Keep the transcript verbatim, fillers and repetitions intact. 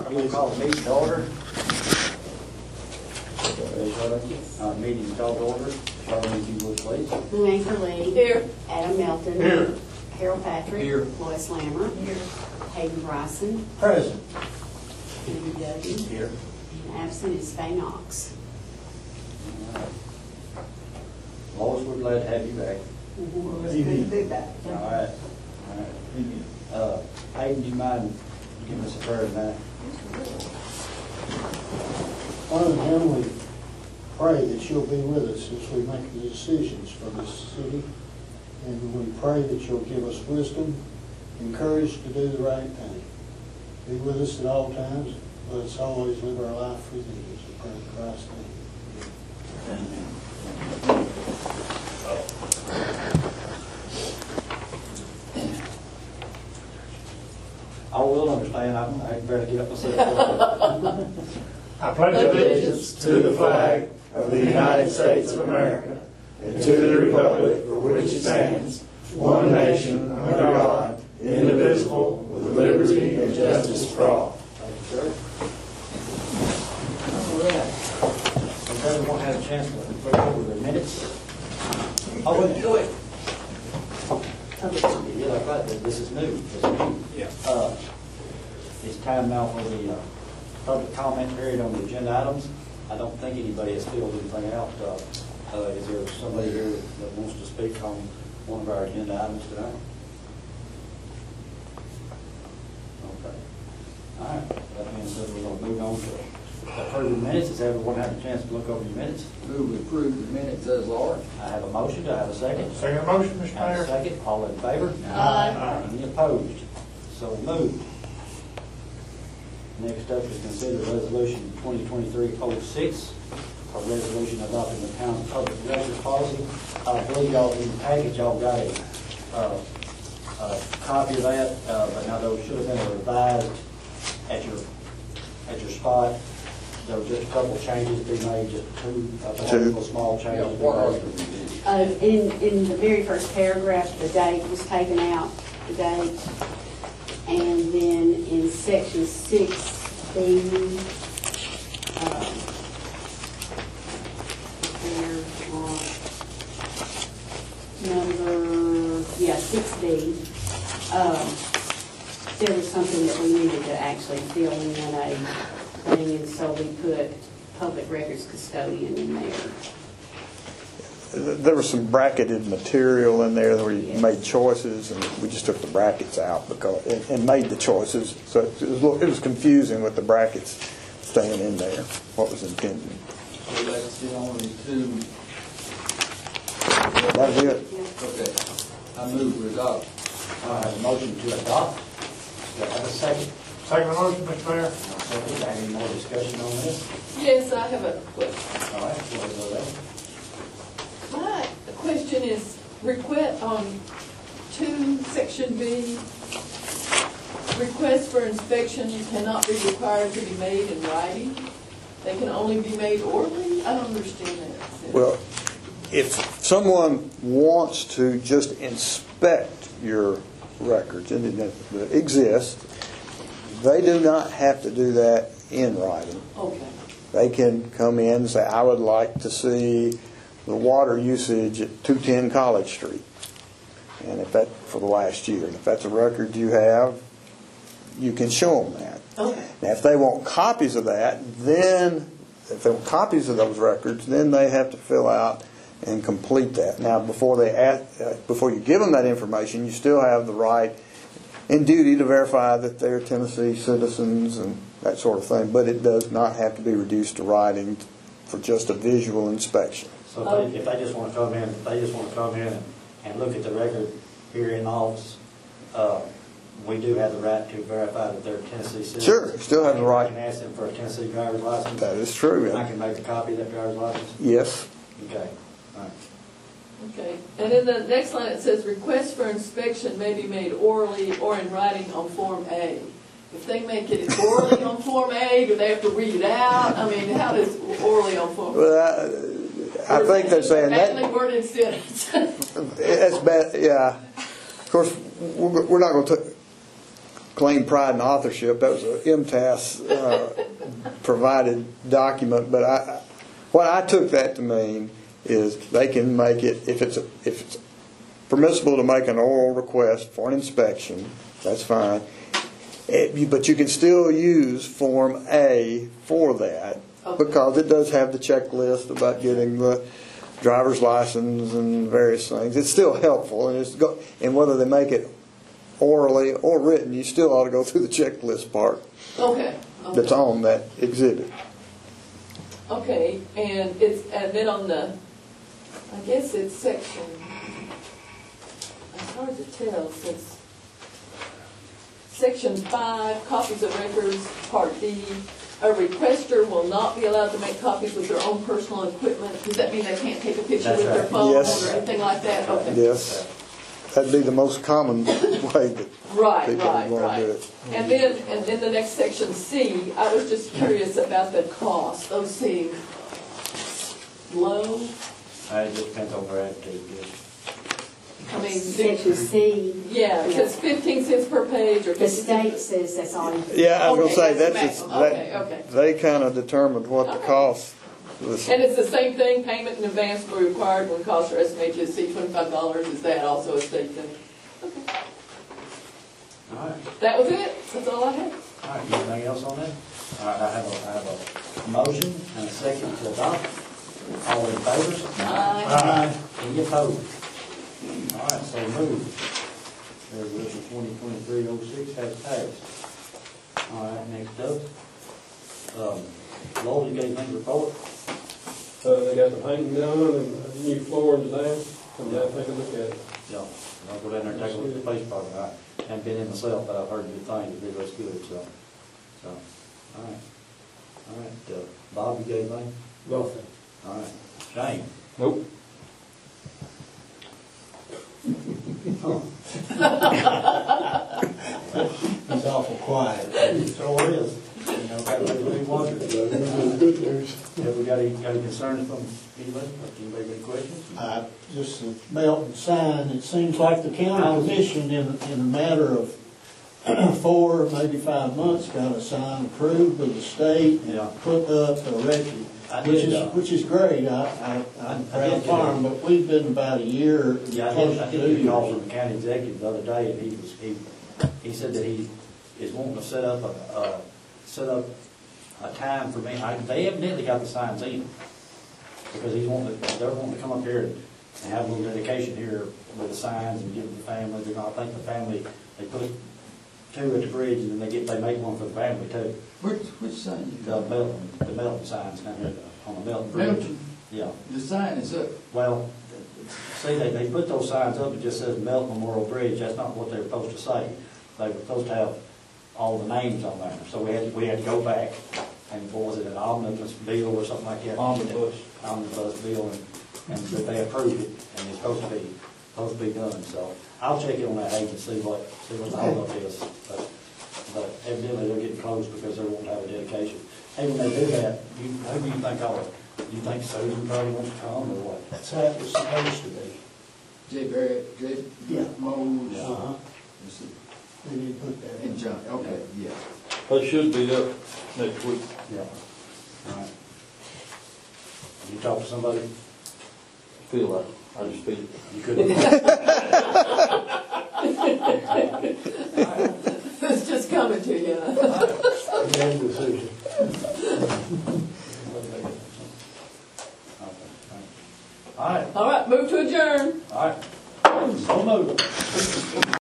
I'm going to call the meeting to order. Uh, meeting called to order. Charlie, if you would, please. Nathan Lee. Here. Adam Melton. Here. Harold Patrick. Here. Lois Lammer. Here. Hayden Bryson. Present. Andrew Dudley. Here. And absent is Faye Knox. Lois, we're glad to have you back. Mm-hmm. It's good to be back. All right. All right. Uh, Hayden, do you mind giving us a prayer tonight? Father in heaven, we pray that you'll be with us as we make the decisions for this city. And we pray that you'll give us wisdom and courage to do the right thing. Be with us at all times. Let us always live our life for thee, as we pray in Christ's name. Amen. I will understand. I, I better get up myself. I pledge allegiance to the flag of the United States of America and to the republic for which it stands, one nation, under God, indivisible, with liberty and justice for all. Thank you, sir. All right. Okay, we won't have a chance to look over the minutes. Oh, wait, go ahead. Yeah, that's right. This is new. This is new. Yeah. Uh, it's time now for the uh, public comment period on the agenda items. I don't think anybody has filled anything out. Uh, uh, is there somebody here that wants to speak on one of our agenda items tonight? Okay. All right. That being said, we're going to move on to approve the minutes. Has everyone had a chance to look over your minutes? Move to approve the minutes as large. I have a motion. Do I have a second? Second motion, Mister I have a Mayor. second. All in favor? Aye. Any opposed? So moved. Next up is consider resolution twenty twenty-three oh six, a resolution adopting the town's public records policy. I believe y'all in the package, y'all got a, uh, a copy of that, uh, but now those should have been revised at your, at your spot. There were just a couple changes to be made, just two, a couple small Yeah, changes. what are the Uh, in, in the very first paragraph, the date was taken out, the date. And then in section six B, um, there are number, yeah, six B, um, there was something that we needed to actually fill in a thing, and so we put public records custodian in there. There was some bracketed material in there where you made choices, and we just took the brackets out because and, and made the choices. So it was, a little, it was confusing with the brackets staying in there. What was intended? So that's the only two. That's it. Okay. I move to adopt. I have a motion to adopt. Do I have a second? Second motion, Mister Mayor. I'll second. Any more discussion on this? Yes, I have a question. All right, we'll go there. My question is, request on two, section B, requests for inspection cannot be required to be made in writing. They can only be made orally? I don't understand that. Well, if someone wants to just inspect your records, and it exists, they do not have to do that in writing. Okay. They can come in and say, I would like to see the water usage at two ten College Street, and if that for the last year, and if that's a record you have, you can show them that. Okay. Now, if they want copies of that, then if they want copies of those records, then they have to fill out and complete that. Now, before they ask, uh, before you give them that information, you still have the right and duty to verify that they're Tennessee citizens and that sort of thing. But it does not have to be reduced to writing for just a visual inspection. So if they, if they just want to come in, if they just want to come in and, and look at the record here in the office, uh, we do have the right to verify that they're Tennessee citizens. Sure, you still have the right. I can ask them for a Tennessee driver's license. That is true. I can make a copy of that driver's license. Yes. Okay. All right. Okay. And in the next line it says, requests for inspection may be made orally or in writing on Form A. If they make it orally on Form A, do they have to read it out? I mean, how does orally on Form A? Well, I, I think they're saying that. Badly worded sentence. That's bad. Yeah. Of course, we're we're not going to. claim pride in authorship. That was a M T A S uh, provided document, but I, what I took that to mean is they can make it, if it's, if it's permissible to make an oral request for an inspection, that's fine. It, you- but you can still use Form A for that, Okay. because it does have the checklist about getting the driver's license and various things. It's still helpful, and it's go, and whether they make it orally or written, you still ought to go through the checklist part Okay. that's Okay. on that exhibit. Okay, and it's, and then on the, I guess it's section, it's hard to tell since, section five, copies of records, part D, a requester will not be allowed to make copies with their own personal equipment. Does that mean they can't take a picture That's with their right. phone Yes. or anything like that? Okay. Yes, that'd be the most common way that Right, people right, want to do right. it. And then, and then the next section, C, I was just curious about the cost. Those seem low. Uh, It just depends on their attitude, yes. I mean, Section C, yeah, because fifteen cents per page or the fifteen state says that's all. Yeah, I was Okay, gonna say, that's that's, just- maximum. Okay, that, okay. they kind of determined what the Okay. cost was. And it's the same thing, payment in advance will be required when costs are estimated to exceed twenty-five dollars, is that also a state thing? Okay. All right. That was it, that's all I had. All right, anything else on that? All right, I have a, I have a motion and a second to adopt. All in favor? Aye. Any opposed? All right, so moved. Resolution twenty twenty-three oh six has passed. All right, next up, um, Lowell, you got anything to report? Uh, they got the painting done and a new floor and design, come down, take a look at it. Yeah, I'll go down there and take a look at the police department. I haven't been in myself, but I've heard good things, it looks good, so, so, all right. All right, uh, Bob, you got anything? Nothing. All right, Shane? Nope. He's awful quiet. So it is. You know, got to really wonder. Good news. Have we got any, got any concerns from anybody? Anybody got any questions? Uh, Just the Melton sign, it seems like the county commission in, in a matter of four, maybe five months, got a sign approved with the state Yeah. and put up, erected, I which did, is, uh, which is great. I, I, I'm I proud did, farm, but we've been about a year, Yeah, I close did, I to did two get a call years. from the county executive the other day, and he was, he, he said that he is wanting to set up a, uh, set up a time for me. I, they evidently got the signs in, because he's wanting, to- they're wanting to come up here and have a little dedication here with the signs and give them the family. They're gonna, I think the family, they put two at the bridge, and then they get, they make one for the family too. Which, which sign you The got? Melton, the Melton signs down here on the Melton Bridge. Melton, Yeah. the sign is up. Well, see, they, they put those signs up, it just says Melton Memorial Bridge, that's not what they were supposed to say. They were supposed to have all the names on there, so we had, we had to go back, and what was it, an omnibus bill or something like that? Omnibus. Omnibus bill, and, and they approved it, and it's supposed to be, supposed to be done, so I'll check it on that Hayes and see what, see what the holdup is, but, but evidently they're getting close because they won't have a dedication. Hey, when they do that, you, who do you think I'll, you think Susan probably wants to come, or what? That's how it was supposed to be. Jay Barrett, Jay Yeah. Mose. Uh-huh. Let's see. They didn't put that in. And John, okay, yeah. They should be up next week. Yeah. All right. You talk to somebody, Feel like, I just feel it. you couldn't. It's just coming to you. Bad decision. All right, All right, move to adjourn. all right. So moved.